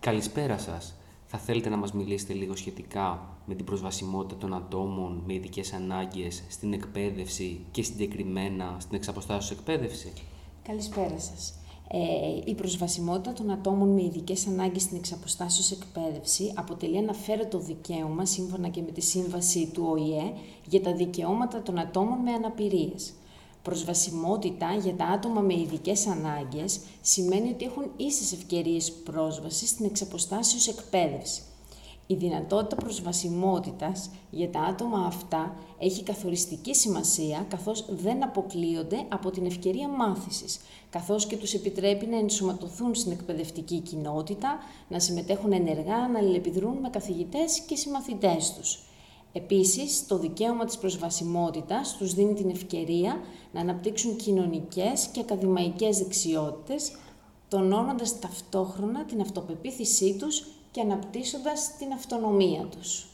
Καλησπέρα σας. Θα θέλετε να μας μιλήσετε λίγο σχετικά με την προσβασιμότητα των ατόμων με ειδικές ανάγκες στην εκπαίδευση και συγκεκριμένα στην εξαποστάσεως εκπαίδευση? Καλησπέρα σας. Η προσβασιμότητα των ατόμων με ειδικές ανάγκες στην εξαποστάσεως εκπαίδευση αποτελεί αναφέρετο δικαίωμα σύμφωνα και με τη Σύμβαση του ΟΗΕ για τα δικαιώματα των ατόμων με αναπηρίες. Προσβασιμότητα για τα άτομα με ειδικές ανάγκες σημαίνει ότι έχουν ίσες ευκαιρίες πρόσβασης στην εξαποστάσεως εκπαίδευση. Η δυνατότητα προσβασιμότητας για τα άτομα αυτά έχει καθοριστική σημασία, καθώς δεν αποκλείονται από την ευκαιρία μάθησης, καθώς και τους επιτρέπει να ενσωματωθούν στην εκπαιδευτική κοινότητα, να συμμετέχουν ενεργά, να αλληλεπιδρούν με καθηγητές και συμμαθητές τους. Επίσης, το δικαίωμα της προσβασιμότητας τους δίνει την ευκαιρία να αναπτύξουν κοινωνικές και ακαδημαϊκές δεξιότητες, τονώνοντας ταυτόχρονα την αυτοπεποίθησή τους και αναπτύσσοντας την αυτονομία τους.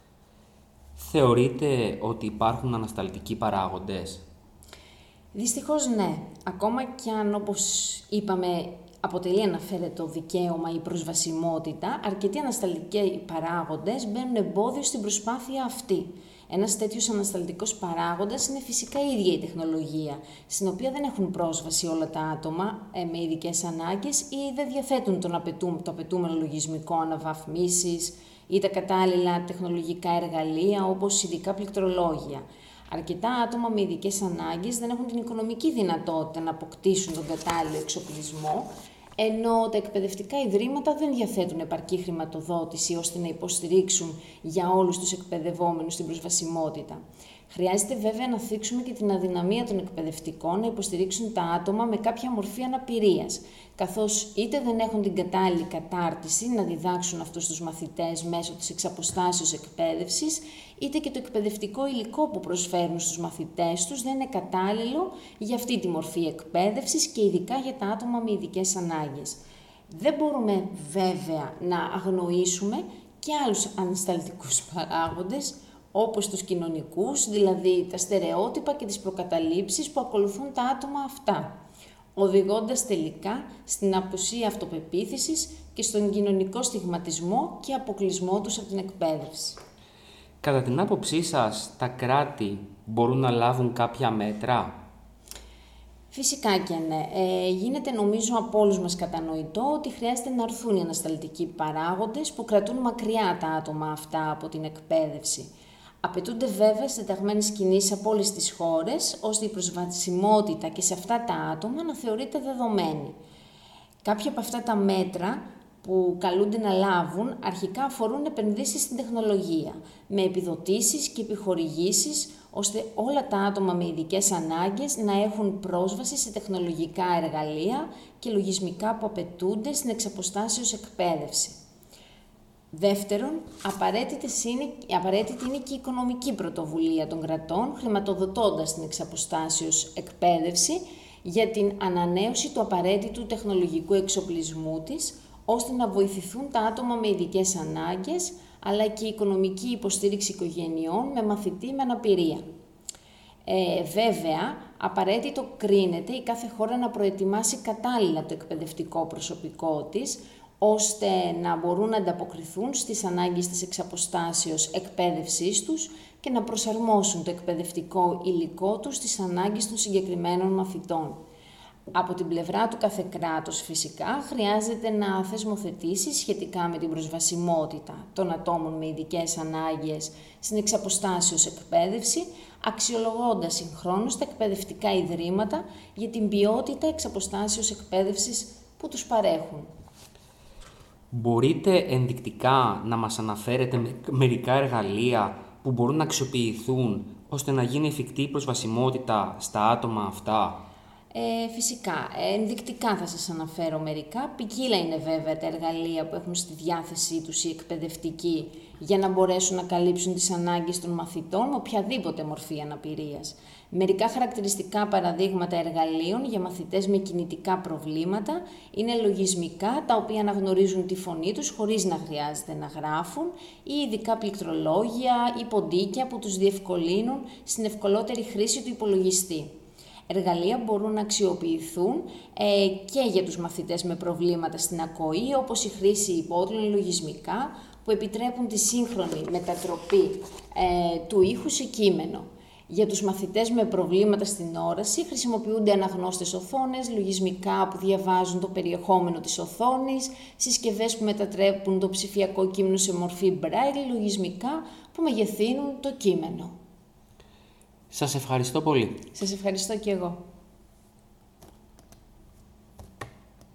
Θεωρείτε ότι υπάρχουν ανασταλτικοί παράγοντες? Δυστυχώς ναι. Ακόμα κι αν, όπως είπαμε, αποτελεί αναφέρετο δικαίωμα η προσβασιμότητα, αρκετοί ανασταλτικοί παράγοντες μπαίνουν εμπόδιο στην προσπάθεια αυτή. Ένας τέτοιος ανασταλτικός παράγοντας είναι φυσικά η ίδια η τεχνολογία, στην οποία δεν έχουν πρόσβαση όλα τα άτομα με ειδικές ανάγκες ή δεν διαθέτουν το απαιτούμενο λογισμικό αναβαθμίσης ή τα κατάλληλα τεχνολογικά εργαλεία όπως ειδικά πληκτρολόγια. Αρκετά άτομα με ειδικές ανάγκες δεν έχουν την οικονομική δυνατότητα να αποκτήσουν τον κατάλληλο εξοπλισμό, ενώ τα εκπαιδευτικά ιδρύματα δεν διαθέτουν επαρκή χρηματοδότηση ώστε να υποστηρίξουν για όλους τους εκπαιδευόμενους την προσβασιμότητα. Χρειάζεται βέβαια να θίξουμε και την αδυναμία των εκπαιδευτικών να υποστηρίξουν τα άτομα με κάποια μορφή αναπηρίας, καθώς είτε δεν έχουν την κατάλληλη κατάρτιση να διδάξουν αυτούς τους μαθητές μέσω της εξαποστάσεως εκπαίδευσης, είτε και το εκπαιδευτικό υλικό που προσφέρουν στους μαθητές τους δεν είναι κατάλληλο για αυτή τη μορφή εκπαίδευσης και ειδικά για τα άτομα με ειδικές ανάγκες. Δεν μπορούμε βέβαια να αγνοήσουμε και άλλους ανασταλτικούς παράγοντες, όπως τους κοινωνικούς, δηλαδή τα στερεότυπα και τις προκαταλήψεις που ακολουθούν τα άτομα αυτά, οδηγώντας τελικά στην απουσία αυτοπεποίθησης και στον κοινωνικό στιγματισμό και αποκλεισμό τους από την εκπαίδευση. Κατά την άποψή σας, τα κράτη μπορούν να λάβουν κάποια μέτρα? Φυσικά και ναι. Γίνεται νομίζω από όλους μας κατανοητό ότι χρειάζεται να έρθουν οι ανασταλτικοί παράγοντες που κρατούν μακριά τα άτομα αυτά από την εκπαίδευση. Απαιτούνται βέβαια συνταγμένες κινήσεις από όλες τις χώρες, ώστε η προσβασιμότητα και σε αυτά τα άτομα να θεωρείται δεδομένη. Κάποια από αυτά τα μέτρα που καλούνται να λάβουν αρχικά αφορούν επενδύσεις στην τεχνολογία, με επιδοτήσεις και επιχορηγήσεις, ώστε όλα τα άτομα με ειδικές ανάγκες να έχουν πρόσβαση σε τεχνολογικά εργαλεία και λογισμικά που απαιτούνται στην εξαποστάσεως εκπαίδευση. Δεύτερον, απαραίτητη είναι και η οικονομική πρωτοβουλία των κρατών, χρηματοδοτώντας την εξαποστάσεως εκπαίδευση για την ανανέωση του απαραίτητου τεχνολογικού εξοπλισμού της, ώστε να βοηθηθούν τα άτομα με ειδικές ανάγκες, αλλά και η οικονομική υποστήριξη οικογενειών με μαθητή με αναπηρία. Βέβαια, απαραίτητο κρίνεται η κάθε χώρα να προετοιμάσει κατάλληλα το εκπαιδευτικό προσωπικό της, ώστε να μπορούν να ανταποκριθούν στις ανάγκες της εξαποστάσεως εκπαίδευσής τους και να προσαρμόσουν το εκπαιδευτικό υλικό τους στις ανάγκες των συγκεκριμένων μαθητών. Από την πλευρά του κάθε κράτος φυσικά χρειάζεται να θεσμοθετήσει σχετικά με την προσβασιμότητα των ατόμων με ειδικές ανάγκες στην εξαποστάσεως εκπαίδευση, αξιολογώντας συγχρόνως τα εκπαιδευτικά ιδρύματα για την ποιότητα εξαποστάσεως εκπαίδευσης που τους παρέχουν. Μπορείτε ενδεικτικά να μας αναφέρετε μερικά εργαλεία που μπορούν να αξιοποιηθούν ώστε να γίνει εφικτή η προσβασιμότητα στα άτομα αυτά? Φυσικά, ενδεικτικά θα σας αναφέρω μερικά. Ποικίλα είναι βέβαια τα εργαλεία που έχουν στη διάθεσή τους οι εκπαιδευτικοί για να μπορέσουν να καλύψουν τις ανάγκες των μαθητών με οποιαδήποτε μορφή αναπηρίας. Μερικά χαρακτηριστικά παραδείγματα εργαλείων για μαθητές με κινητικά προβλήματα είναι λογισμικά τα οποία αναγνωρίζουν τη φωνή τους χωρίς να χρειάζεται να γράφουν ή ειδικά πληκτρολόγια ή ποντίκια που τους διευκολύνουν στην ευκολότερη χρήση του υπολογιστή. Εργαλεία μπορούν να αξιοποιηθούν και για τους μαθητές με προβλήματα στην ακοή, όπως η χρήση υπότιτλων λογισμικά που επιτρέπουν τη σύγχρονη μετατροπή του ήχου σε κείμενο. Για τους μαθητές με προβλήματα στην όραση χρησιμοποιούνται αναγνώστες οθόνες, λογισμικά που διαβάζουν το περιεχόμενο της οθόνης, συσκευές που μετατρέπουν το ψηφιακό κείμενο σε μορφή braille, λογισμικά που μεγεθύνουν το κείμενο. Σας ευχαριστώ πολύ. Σας ευχαριστώ και εγώ.